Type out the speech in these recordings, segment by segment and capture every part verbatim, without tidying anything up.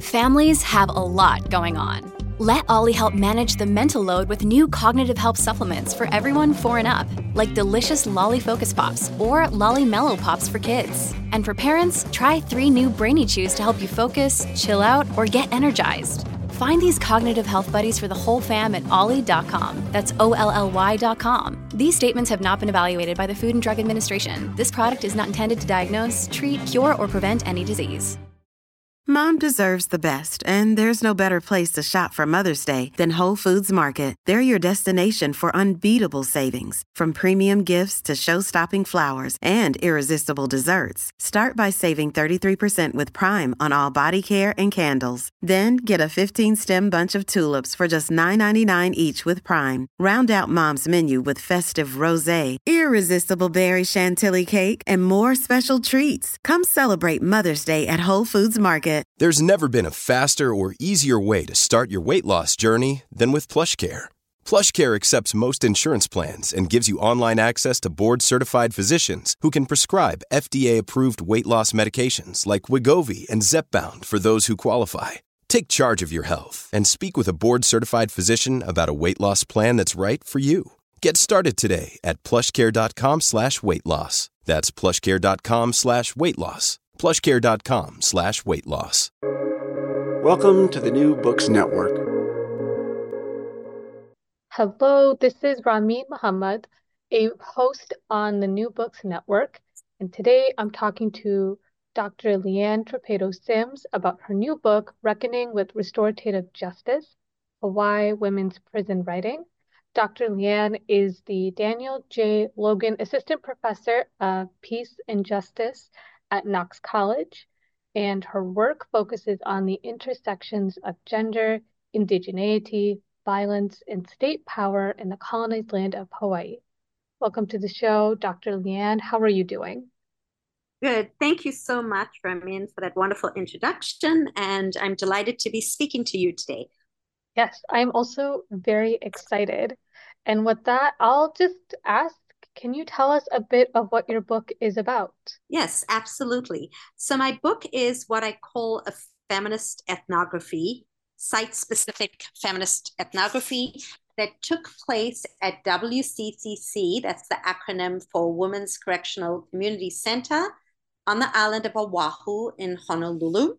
Families have a lot going on. Let Ollie help manage the mental load with new cognitive help supplements for everyone four and up, like delicious Lolly Focus Pops or Lolly Mellow Pops for kids. And for parents, try three new Brainy Chews to help you focus, chill out, or get energized. Find these cognitive health buddies for the whole fam at ollie dot com. That's O L L Y dot com. These statements have not been evaluated by the Food and Drug Administration. This product is not intended to diagnose, treat, cure, or prevent any disease. Mom deserves the best, and there's no better place to shop for Mother's Day than Whole Foods Market. They're your destination for unbeatable savings, from premium gifts to show-stopping flowers and irresistible desserts. Start by saving thirty-three percent with Prime on all body care and candles. Then get a fifteen-stem bunch of tulips for just nine ninety-nine each with Prime. Round out Mom's menu with festive rosé, irresistible berry chantilly cake, and more special treats. Come celebrate Mother's Day at Whole Foods Market. There's never been a faster or easier way to start your weight loss journey than with PlushCare. PlushCare accepts most insurance plans and gives you online access to board-certified physicians who can prescribe F D A-approved weight loss medications like Wegovy and Zepbound for those who qualify. Take charge of your health and speak with a board-certified physician about a weight loss plan that's right for you. Get started today at plushcare.com slash weight loss. That's plushcare.com slash weight loss. plushcare.com slash weight loss. Welcome to the New Books Network. Hello, this is Rameen Muhammad, a host on the New Books Network, and today I'm talking to Doctor Leanne Torpedo-Sims about her new book, Reckoning with Restorative Justice, Hawaii Women's Prison Writing. Doctor Leanne is the Daniel J. Logan Assistant Professor of Peace and Justice at Knox College, and her work focuses on the intersections of gender, indigeneity, violence, and state power in the colonized land of Hawaii. Welcome to the show, Doctor Leanne. How are you doing? Good. Thank you so much, Ramin, for that wonderful introduction, and I'm delighted to be speaking to you today. Yes, I'm also very excited. And with that, I'll just ask, can you tell us a bit of what your book is about? Yes, absolutely. So my book is what I call a feminist ethnography, site-specific feminist ethnography that took place at W C C C, that's the acronym for Women's Correctional Community Center, on the island of Oahu in Honolulu.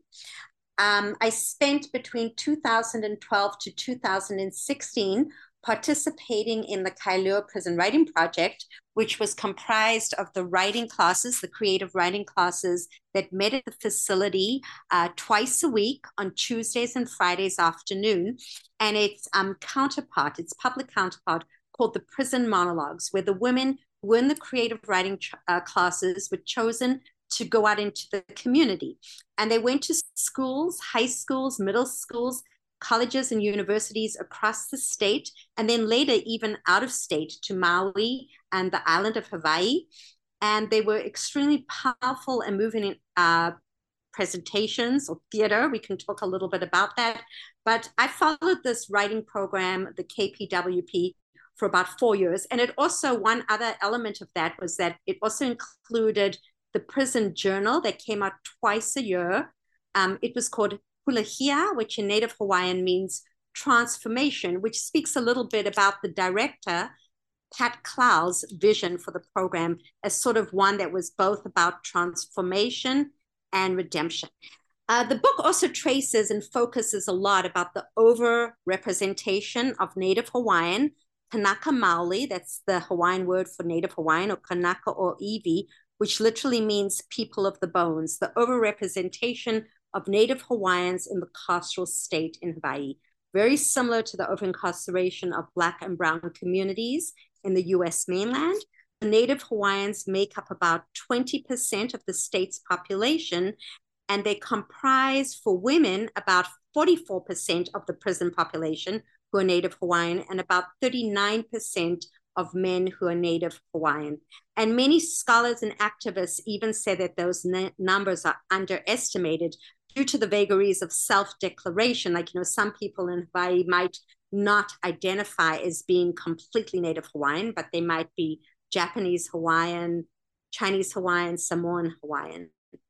Um, I spent between two thousand twelve to two thousand sixteen participating in the Kailua Prison Writing Project, which was comprised of the writing classes, the creative writing classes that met at the facility uh, twice a week on Tuesdays and Fridays afternoon. And its um, counterpart, its public counterpart, called the Prison Monologues, where the women who were in the creative writing uh, classes were chosen to go out into the community. And they went to schools, high schools, middle schools, colleges and universities across the state, and then later even out of state to Maui and the island of Hawaii. And they were extremely powerful and moving uh, presentations or theater. We can talk a little bit about that. But I followed this writing program, the K P W P, for about four years. And it also, one other element of that was that it also included the prison journal that came out twice a year. Um, it was called Hulahia, which in Native Hawaiian means transformation, which speaks a little bit about the director, Pat Clow's vision for the program as sort of one that was both about transformation and redemption. Uh, the book also traces and focuses a lot about the over-representation of Native Hawaiian, Kanaka Maoli, that's the Hawaiian word for Native Hawaiian, or Kanaka o Iwi, which literally means people of the bones, the over-representation of Native Hawaiians in the carceral state in Hawaii, very similar to the over-incarceration of Black and Brown communities in the U S mainland. The Native Hawaiians make up about twenty percent of the state's population, and they comprise for women about forty-four percent of the prison population who are Native Hawaiian, and about thirty-nine percent of men who are Native Hawaiian. And many scholars and activists even say that those numbers are underestimated due to the vagaries of self-declaration. Like, you know, some people in Hawaii might not identify as being completely Native Hawaiian, but they might be Japanese Hawaiian, Chinese Hawaiian, Samoan Hawaiian.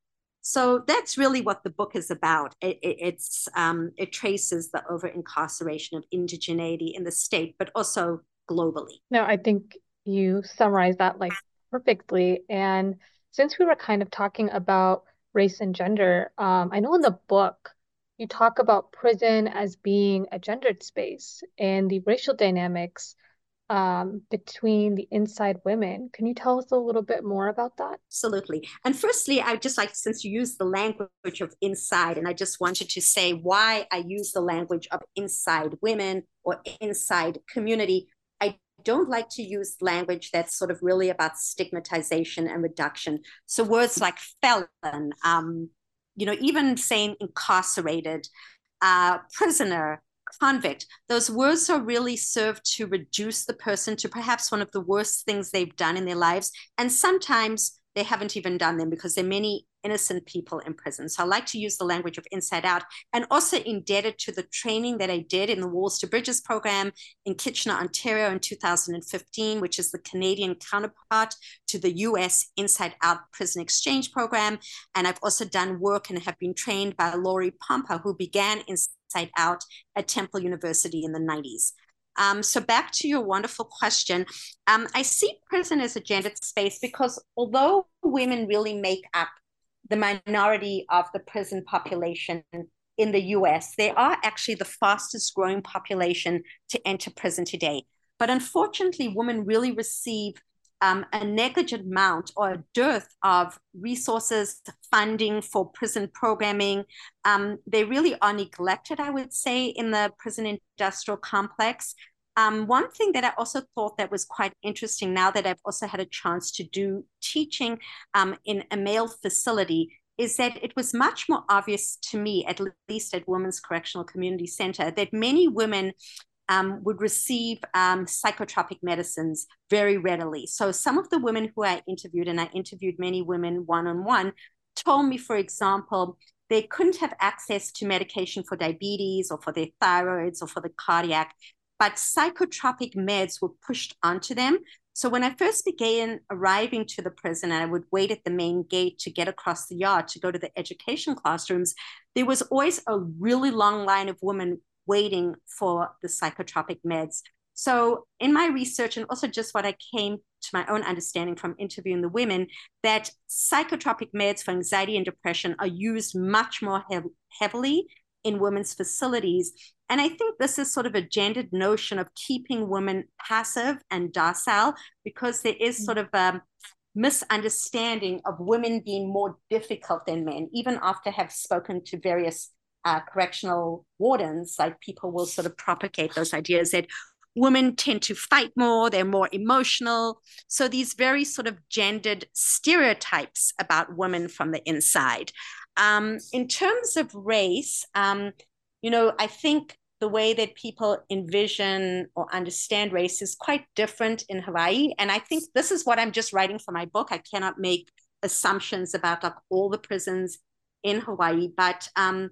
So that's really what the book is about. It, it, it's um, it traces the over-incarceration of indigeneity in the state, but also globally. No, I think you summarized that like perfectly. And since we were kind of talking about race and gender, um, I know in the book you talk about prison as being a gendered space and the racial dynamics um, between the inside women. Can you tell us a little bit more about that? Absolutely. And firstly, I just like, since you use the language of inside, and I just wanted to say why I use the language of inside women or inside community. I don't like to use language that's sort of really about stigmatization and reduction. So words like felon, um, you know, even saying incarcerated, uh, prisoner, convict, those words are really served to reduce the person to perhaps one of the worst things they've done in their lives. And sometimes they haven't even done them because there are many innocent people in prison. So I like to use the language of inside out, and also indebted to the training that I did in the Walls to Bridges program in Kitchener, Ontario in two thousand fifteen, which is the Canadian counterpart to the U S Inside Out Prison Exchange program. And I've also done work and have been trained by Laurie Pompa, who began Inside Out at Temple University in the nineties. Um, so back to your wonderful question, um, I see prison as a gendered space because although women really make up the minority of the prison population in the U S, they are actually the fastest growing population to enter prison today. But unfortunately, women really receive um, a negligent amount or a dearth of resources, funding for prison programming. Um, they really are neglected, I would say, in the prison industrial complex. Um, one thing that I also thought that was quite interesting now that I've also had a chance to do teaching um, in a male facility is that it was much more obvious to me, at least at Women's Correctional Community Center, that many women um, would receive um, psychotropic medicines very readily. So some of the women who I interviewed, and I interviewed many women one-on-one, told me, for example, they couldn't have access to medication for diabetes or for their thyroids or for the cardiac, but psychotropic meds were pushed onto them. So when I first began arriving to the prison, and I would wait at the main gate to get across the yard to go to the education classrooms, there was always a really long line of women waiting for the psychotropic meds. So in my research, and also just what I came to my own understanding from interviewing the women, that psychotropic meds for anxiety and depression are used much more hev- heavily in women's facilities. And I think this is sort of a gendered notion of keeping women passive and docile, because there is sort of a misunderstanding of women being more difficult than men. Even after I have spoken to various uh, correctional wardens, like people will sort of propagate those ideas that women tend to fight more, they're more emotional. So these very sort of gendered stereotypes about women from the inside. Um, in terms of race, um, you know, I think the way that people envision or understand race is quite different in Hawaii. And I think this is what I'm just writing for my book. I cannot make assumptions about like all the prisons in Hawaii, but um,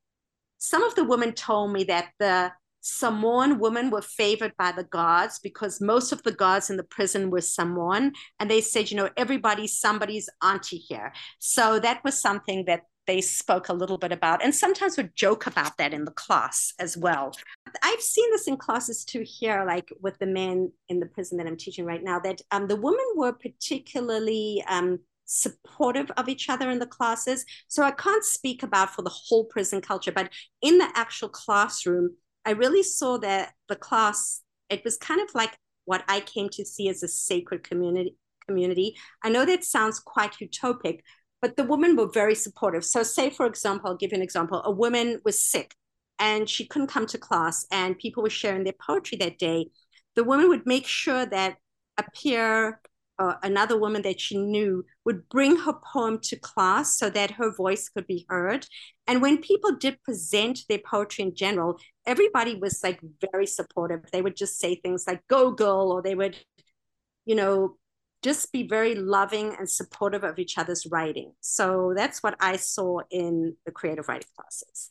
some of the women told me that the Samoan women were favored by the guards because most of the guards in the prison were Samoan. And they said, you know, everybody's somebody's auntie here. So that was something that they spoke a little bit about, and sometimes would joke about that in the class as well. I've seen this in classes too here, like with the men in the prison that I'm teaching right now, that um, the women were particularly um, supportive of each other in the classes. So I can't speak about for the whole prison culture, but in the actual classroom, I really saw that the class, it was kind of like what I came to see as a sacred community. community. I know that sounds quite utopic, but the women were very supportive. So say, for example, I'll give you an example. A woman was sick and she couldn't come to class and people were sharing their poetry that day. The woman would make sure that a peer or another woman that she knew would bring her poem to class so that her voice could be heard. And when people did present their poetry in general, everybody was like very supportive. They would just say things like, go girl, or they would, you know, just be very loving and supportive of each other's writing. So that's what I saw in the creative writing classes.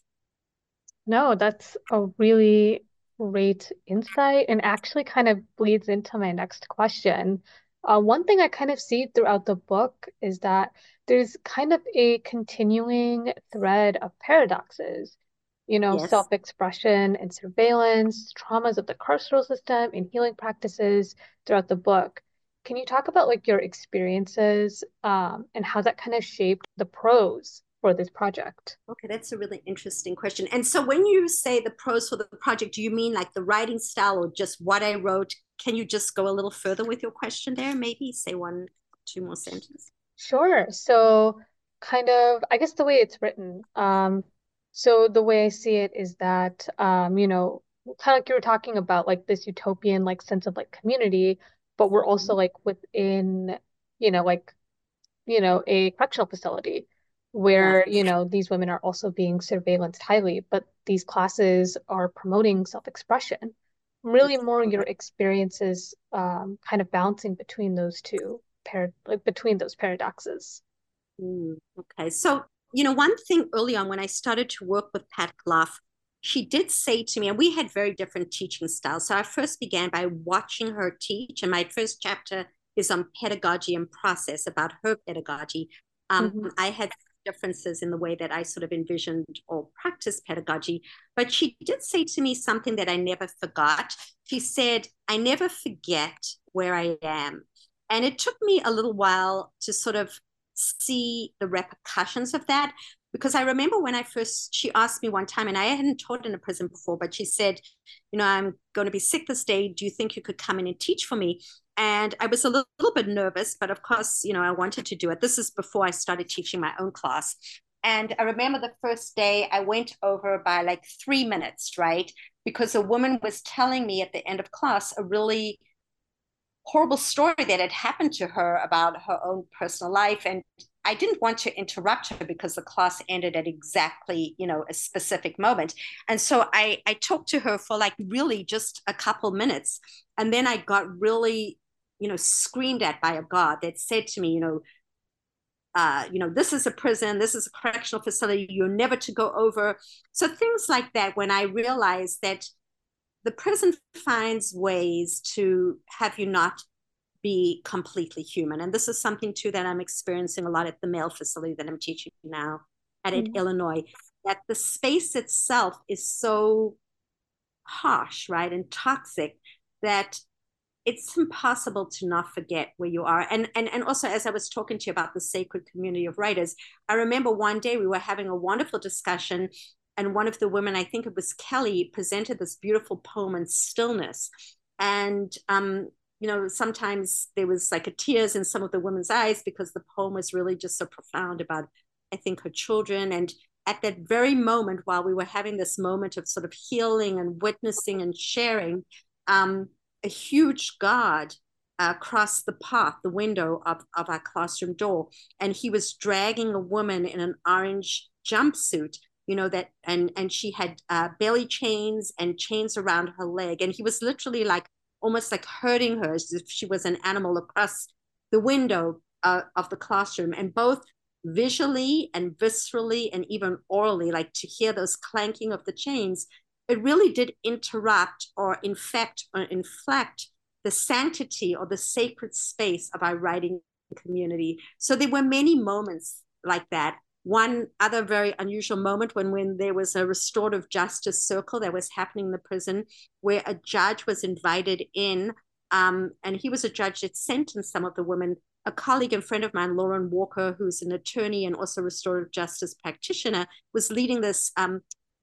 No, that's a really great insight and actually kind of bleeds into my next question. Uh, one thing I kind of see throughout the book is that there's kind of a continuing thread of paradoxes, you know, Yes. self-expression and surveillance, traumas of the carceral system, and healing practices throughout the book. Can you talk about like your experiences, um, and how that kind of shaped the prose for this project? Okay, that's a really interesting question. And so when you say the prose for the project, do you mean like the writing style or just what I wrote? Can you just go a little further with your question there? Maybe say one, two more sentences. Sure. So kind of, I guess the way it's written, um, so the way I see it is that, um, you know, kind of like you were talking about like this utopian like sense of like community, but we're also Mhm. like within, you know, like, you know, a correctional facility Yes. where, you know, these women are also being surveillanced highly, but these classes are promoting self-expression. Really That's more your correct. experiences, um, kind of bouncing between those two par like between those paradoxes. Mm, okay. So, you know, one thing early on when I started to work with Pat Clough, she did say to me, and we had very different teaching styles. So I first began by watching her teach, and my first chapter is on pedagogy and process about her pedagogy. Um, Hmm. I had differences in the way that I sort of envisioned or practiced pedagogy, but she did say to me something that I never forgot. She said, I never forget where I am. And it took me a little while to sort of see the repercussions of that, because I remember when I first, she asked me one time, and I hadn't taught in a prison before, but she said, you know, I'm going to be sick this day. Do you think you could come in and teach for me? And I was a little, little bit nervous, but of course, you know, I wanted to do it. This is before I started teaching my own class. And I remember the first day I went over by like three minutes, right? Because a woman was telling me at the end of class a really horrible story that had happened to her about her own personal life. And I didn't want to interrupt her because the class ended at exactly, you know, a specific moment. And so I, I talked to her for like really just a couple minutes. And then I got really, you know, screamed at by a guard that said to me, you know, uh, you know, this is a prison, this is a correctional facility, you're never to go over. So things like that, when I realized that the prison finds ways to have you not be completely human. And this is something too that I'm experiencing a lot at the male facility that I'm teaching now at, at Hmm. Illinois, that the space itself is so harsh, right, and toxic that it's impossible to not forget where you are. And, and, and also, as I was talking to you about the sacred community of writers, I remember one day we were having a wonderful discussion, and one of the women, I think it was Kelly, presented this beautiful poem on stillness. And, um, you know, sometimes there was like a tears in some of the women's eyes because the poem was really just so profound about, I think, her children. And at that very moment, while we were having this moment of sort of healing and witnessing and sharing, um, a huge guard uh, crossed the path, the window of, of our classroom door, and he was dragging a woman in an orange jumpsuit, you know, that, and and she had uh, belly chains and chains around her leg, and he was literally like almost like hurting her as if she was an animal across the window uh, of the classroom. And both visually and viscerally and even orally, like to hear those clanking of the chains, it really did interrupt or infect or inflect the sanctity or the sacred space of our writing community. So there were many moments like that. One other very unusual moment when, when there was a restorative justice circle that was happening in the prison, where a judge was invited in, um, and he was a judge that sentenced some of the women. A colleague and friend of mine, Lauren Walker, who's an attorney and also restorative justice practitioner, was leading this um,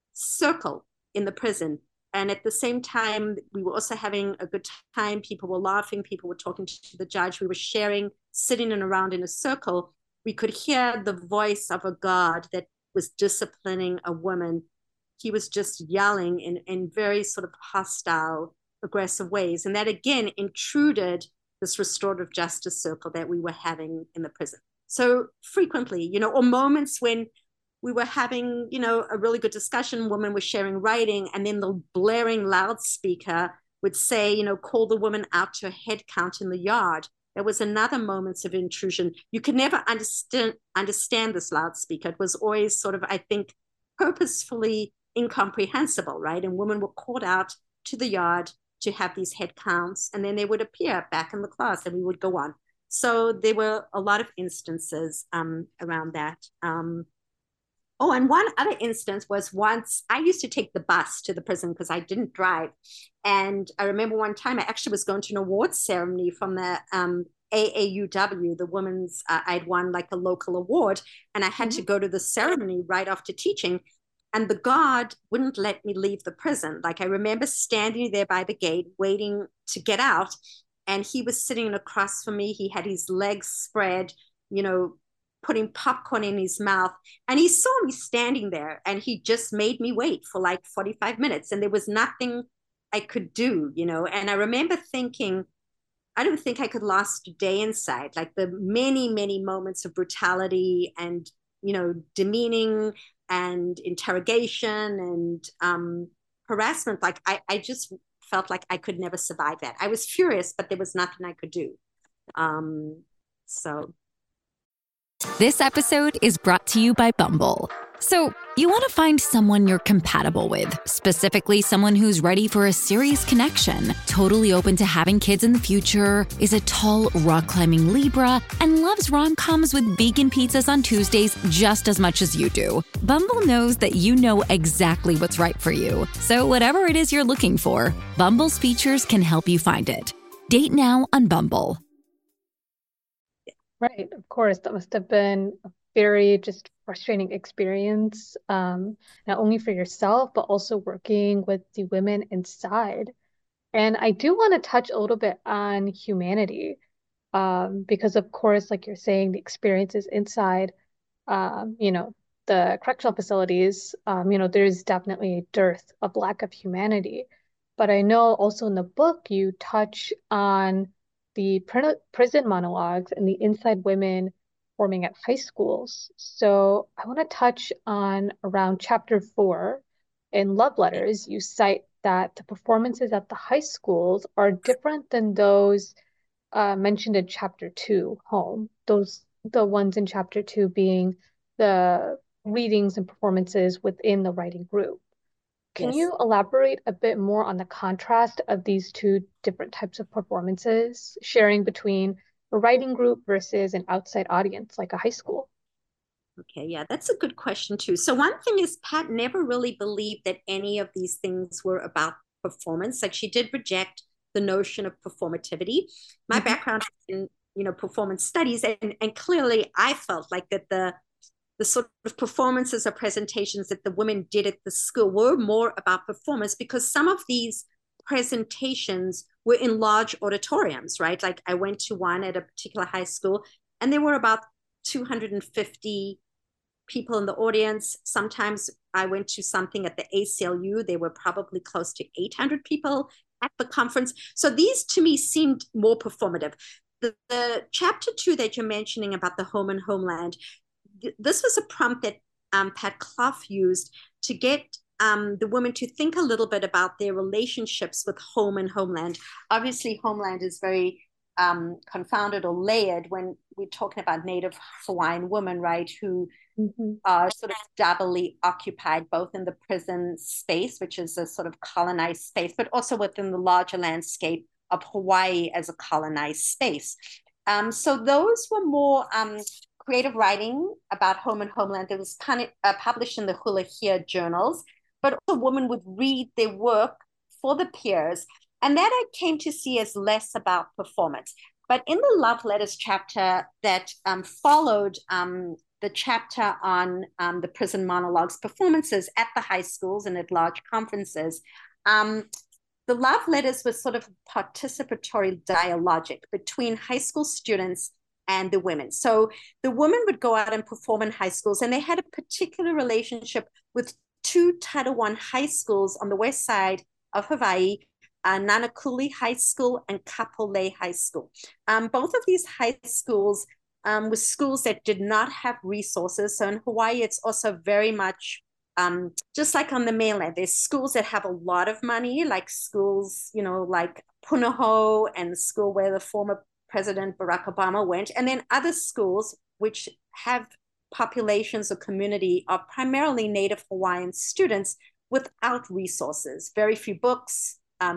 circle in the prison. And at the same time, we were also having a good time. People were laughing. People were talking to the judge. We were sharing, sitting and around in a circle. We could hear the voice of a God that was disciplining a woman. He was just yelling in, in very sort of hostile, aggressive ways. And that again intruded this restorative justice circle that we were having in the prison. So frequently, you know, or moments when we were having, you know, a really good discussion, women were sharing writing, and then the blaring loudspeaker would say, you know, call the woman out to a head count in the yard. There was another moments of intrusion. You could never understand understand this loudspeaker. It was always sort of, I think, purposefully incomprehensible, right? And women were called out to the yard to have these head counts, and then they would appear back in the class and we would go on. So there were a lot of instances um, around that. Um, oh, and one other instance was once I used to take the bus to the prison because I didn't drive. And I remember one time I actually was going to an awards ceremony from the um, A A U W, the women's, uh, I'd won like a local award, and I had mm-hmm. to go to the ceremony right after teaching. And the guard wouldn't let me leave the prison. Like I remember standing there by the gate waiting to get out. And he was sitting across from me. He had his legs spread, you know, putting popcorn in his mouth. And he saw me standing there and he just made me wait for like forty-five minutes. And there was nothing I could do, you know. And I remember thinking, I don't think I could last a day inside. Like the many, many moments of brutality and, you know, demeaning and interrogation and um, harassment. Like I, I just felt like I could never survive that. I was furious, but there was nothing I could do. Um, so. This episode is brought to you by Bumble. So you want to find someone you're compatible with, specifically someone who's ready for a serious connection, totally open to having kids in the future, is a tall, rock-climbing Libra, and loves rom-coms with vegan pizzas on Tuesdays just as much as you do. Bumble knows that you know exactly what's right for you. So whatever it is you're looking for, Bumble's features can help you find it. Date now on Bumble. Right, of course. That must have been a very just frustrating experience, um, not only for yourself, but also working with the women inside. And I do want to touch a little bit on humanity, um, because of course, like you're saying, the experiences inside, um, you know, the correctional facilities, um, you know, there's definitely a dearth, a lack of humanity. But I know also in the book, you touch on the pr- prison monologues and the inside women forming at high schools. So I want to touch on around chapter four in Love Letters. You cite that the performances at the high schools are different than those uh, mentioned in chapter two, Home. Those, the ones in chapter two being the readings and performances within the writing group. Can Yes. you elaborate a bit more on the contrast of these two different types of performances, sharing between a writing group versus an outside audience like a high school? Okay, yeah, that's a good question too. So one thing is Pat never really believed that any of these things were about performance. Like she did reject the notion of performativity. My mm-hmm. background is in, you know, performance studies, and, and clearly I felt like that the the sort of performances or presentations that the women did at the school were more about performance, because some of these presentations were in large auditoriums, right? Like I went to one at a particular high school and there were about two hundred fifty people in the audience. Sometimes I went to something at the A C L U. There were probably close to eight hundred people at the conference. So these to me seemed more performative. The, the chapter two that you're mentioning about the home and homeland, this was a prompt that um, Pat Clough used to get um, the women to think a little bit about their relationships with home and homeland. Obviously, homeland is very um, confounded or layered when we're talking about Native Hawaiian women, right, who mm-hmm. are sort of doubly occupied, both in the prison space, which is a sort of colonized space, but also within the larger landscape of Hawaii as a colonized space. Um, so those were more um, creative writing about home and homeland that was kind of, uh, published in the Hula Hea journals, but also women would read their work for the peers. And that I came to see as less about performance. But in the Love Letters chapter that um, followed um, the chapter on um, the prison monologues performances at the high schools and at large conferences, um, the Love Letters was sort of participatory dialogic between high school students and the women. So the women would go out and perform in high schools, and they had a particular relationship with two Title One high schools on the west side of Hawaii, uh, Nanakuli High School and Kapolei High School. Um, both of these high schools um, were schools that did not have resources. So in Hawaii, it's also very much um, just like on the mainland. There's schools that have a lot of money, like schools, you know, like Punahou, and the school where the former President Barack Obama went, and then other schools which have populations or community of primarily Native Hawaiian students without resources, very few books, um,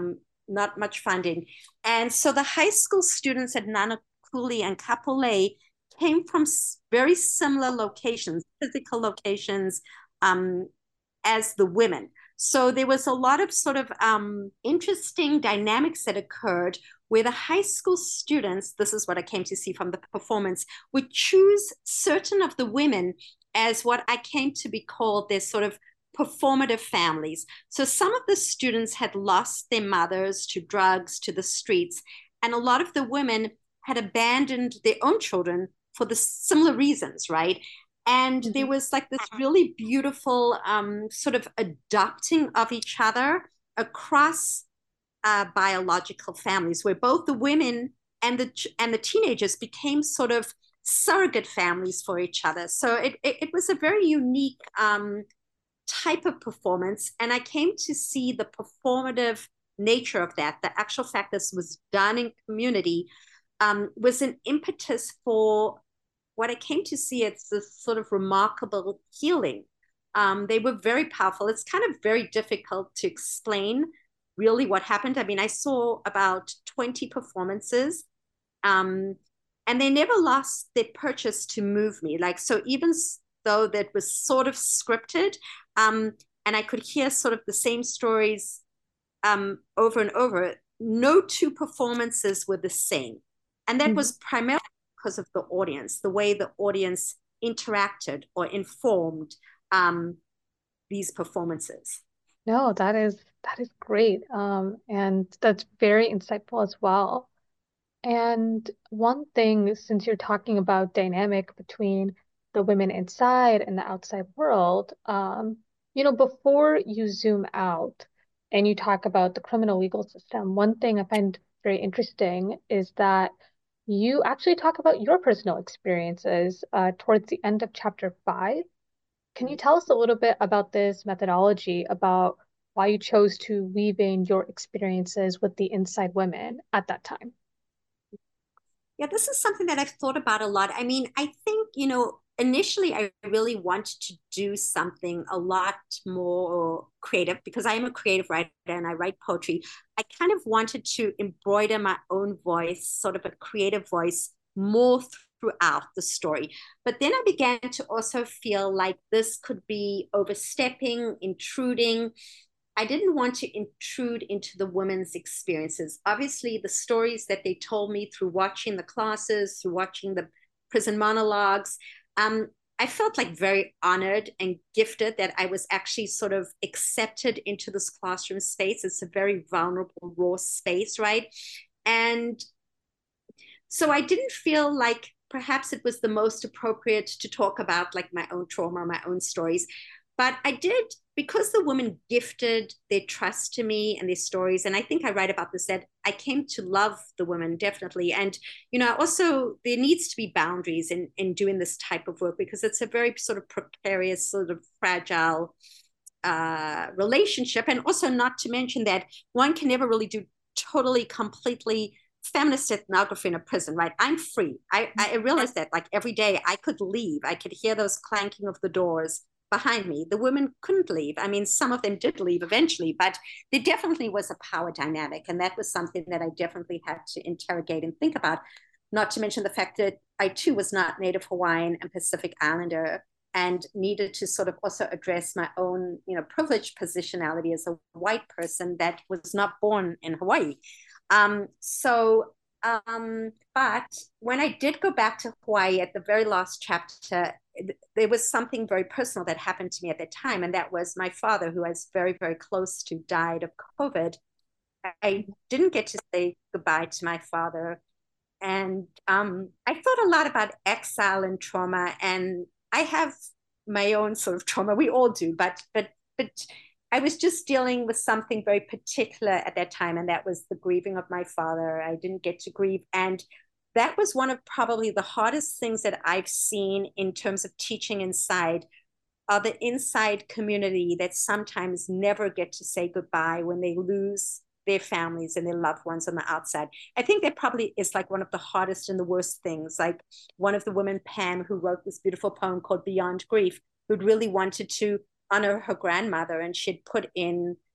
not much funding. And so the high school students at Nanakuli and Kapolei came from very similar locations, physical locations, um, as the women. So there was a lot of sort of um, interesting dynamics that occurred where the high school students, this is what I came to see from the performance, would choose certain of the women as what I came to be called their sort of performative families. So some of the students had lost their mothers to drugs, to the streets, and a lot of the women had abandoned their own children for the similar reasons, right? And mm-hmm. there was like this really beautiful um, sort of adopting of each other across uh, biological families, where both the women and the and the teenagers became sort of surrogate families for each other. So it it, it was a very unique um, type of performance, and I came to see the performative nature of that. The actual fact this was done in community um, was an impetus for what I came to see as this sort of remarkable healing. Um, they were very powerful. It's kind of very difficult to explain really what happened. I mean, I saw about twenty performances, um, and they never lost their purchase to move me. Like, so even though that was sort of scripted, um, and I could hear sort of the same stories um, over and over, no two performances were the same. And that mm-hmm. was primarily because of the audience, the way the audience interacted or informed um, these performances. No, that is that is great. Um, and that's very insightful as well. And one thing, since you're talking about dynamic between the women inside and the outside world, um, you know, before you zoom out and you talk about the criminal legal system, one thing I find very interesting is that you actually talk about your personal experiences uh, towards the end of chapter five. Can you tell us a little bit about this methodology, about why you chose to weave in your experiences with the inside women at that time? Yeah, this is something that I've thought about a lot. I mean, I think, you know, initially I really wanted to do something a lot more creative because I am a creative writer and I write poetry. I kind of wanted to embroider my own voice, sort of a creative voice, more throughout the story. But then I began to also feel like this could be overstepping, intruding. I didn't want to intrude into the women's experiences. Obviously, the stories that they told me through watching the classes, through watching the prison monologues, um, I felt like very honored and gifted that I was actually sort of accepted into this classroom space. It's a very vulnerable, raw space, right? And so I didn't feel like perhaps it was the most appropriate to talk about like my own trauma, my own stories. But I did, because the women gifted their trust to me and their stories, and I think I write about this, that I came to love the women, definitely. And, you know, also there needs to be boundaries in, in doing this type of work because it's a very sort of precarious, sort of fragile uh, relationship. And also not to mention that one can never really do totally, completely feminist ethnography in a prison, right? I'm free. I, I realized that like every day I could leave. I could hear those clanking of the doors behind me. The women couldn't leave. I mean, some of them did leave eventually, but there definitely was a power dynamic. And that was something that I definitely had to interrogate and think about, not to mention the fact that I too was not Native Hawaiian and Pacific Islander and needed to sort of also address my own, you know, privileged positionality as a white person that was not born in Hawaii. Um, so, um, but when I did go back to Hawaii at the very last chapter, there was something very personal that happened to me at that time. And that was my father, who I was very, very close to, died of COVID. I didn't get to say goodbye to my father. And um, I thought a lot about exile and trauma. And I have my own sort of trauma. We all do. But, but, but I was just dealing with something very particular at that time. And that was the grieving of my father. I didn't get to grieve. And that was one of probably the hardest things that I've seen in terms of teaching inside, are the inside community that sometimes never get to say goodbye when they lose their families and their loved ones on the outside. I think that probably is like one of the hardest and the worst things. Like one of the women, Pam, who wrote this beautiful poem called Beyond Grief, who'd really wanted to honor her grandmother, and she'd put in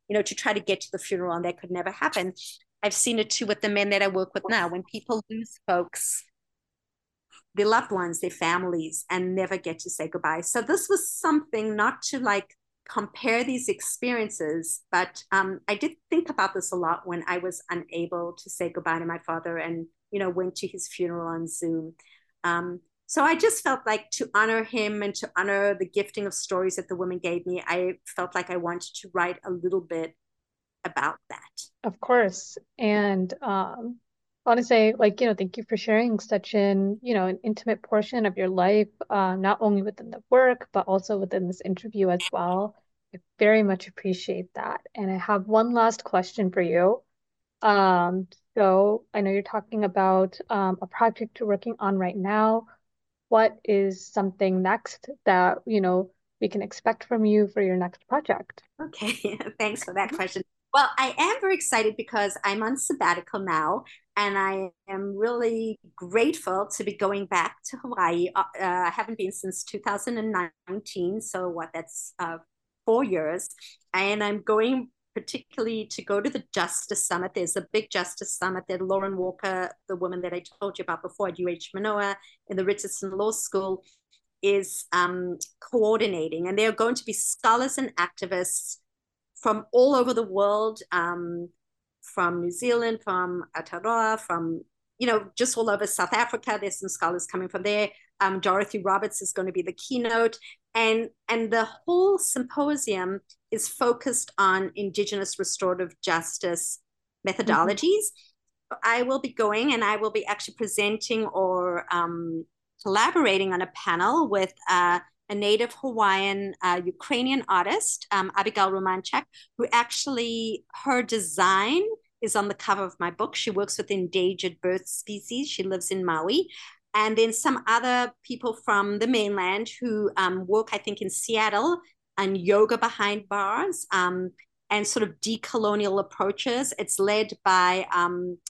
you know, to try to get to the funeral, and that could never happen. I've seen it too with the men that I work with now. When people lose folks, their loved ones, their families, and never get to say goodbye. So this was something not to like compare these experiences, but um, I did think about this a lot when I was unable to say goodbye to my father and, you know, went to his funeral on Zoom. Um, so I just felt like to honor him and to honor the gifting of stories that the women gave me, I felt like I wanted to write a little bit about that. Of course. And um, I want to say, like, you know, thank you for sharing such an, you know, an intimate portion of your life, uh, not only within the work, but also within this interview as well. I very much appreciate that. And I have one last question for you. Um, so I know you're talking about um, a project you're working on right now. What is something next that, you know, we can expect from you for your next project? Okay, thanks for that question. Well, I am very excited because I'm on sabbatical now, and I am really grateful to be going back to Hawaii. Uh, I haven't been since two thousand nineteen, so what, that's uh, four years. And I'm going particularly to go to the Justice Summit. There's a big Justice Summit that Lauren Walker, the woman that I told you about before at U H Manoa in the Richardson Law School, is um, coordinating. And there are going to be scholars and activists from all over the world, um, from New Zealand, from Aotearoa, from, you know, just all over South Africa. There's some scholars coming from there. Um, Dorothy Roberts is going to be the keynote. And, and the whole symposium is focused on Indigenous restorative justice methodologies. Mm-hmm. I will be going and I will be actually presenting or um, collaborating on a panel with uh, a native Hawaiian uh, Ukrainian artist, um, Abigail Romanchak, who actually, her design is on the cover of my book. She works with endangered bird species. She lives in Maui. And then some other people from the mainland who um, work, I think, in Seattle on yoga behind bars um, and sort of decolonial approaches. It's led by um,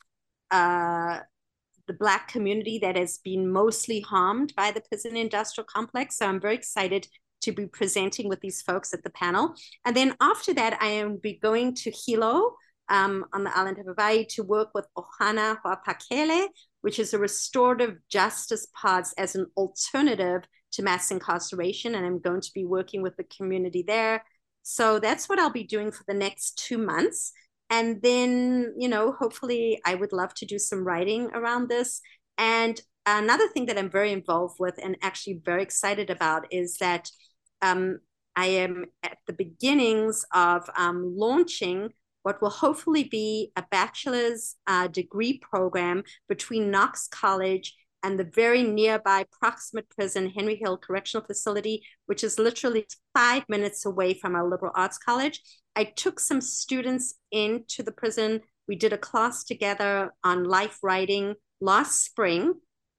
uh, the Black community that has been mostly harmed by the prison industrial complex. So I'm very excited to be presenting with these folks at the panel. And then after that, I am be going to Hilo um, on the island of Hawaii to work with Ohana Ho'apakele, which is a restorative justice pods as an alternative to mass incarceration. And I'm going to be working with the community there. So that's what I'll be doing for the next two months. And then, you know, hopefully I would love to do some writing around this. And another thing that I'm very involved with and actually very excited about is that um, I am at the beginnings of um, launching what will hopefully be a bachelor's uh, degree program between Knox College and the very nearby proximate prison, Henry Hill Correctional Facility, which is literally five minutes away from our liberal arts college. I took some students into the prison. We did a class together on life writing last spring.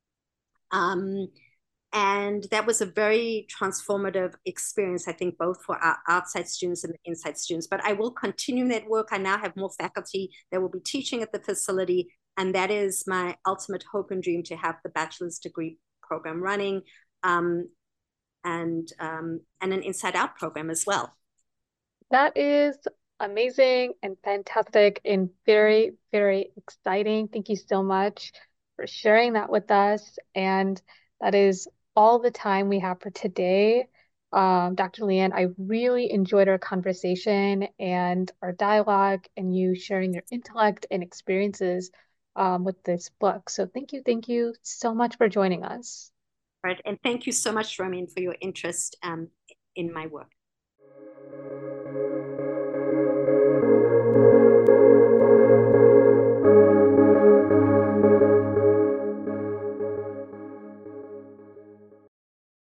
Um, and that was a very transformative experience, I think, both for our outside students and the inside students. But I will continue that work. I now have more faculty that will be teaching at the facility. And that is my ultimate hope and dream, to have the bachelor's degree program running um, and, um, and an inside out program as well. That is amazing and fantastic and very, very exciting. Thank you so much for sharing that with us. And that is all the time we have for today. Um, Doctor Leanne, I really enjoyed our conversation and our dialogue and you sharing your intellect and experiences um, with this book. So thank you, thank you so much for joining us. Right, and thank you so much, Ramin, for your interest um, in my work.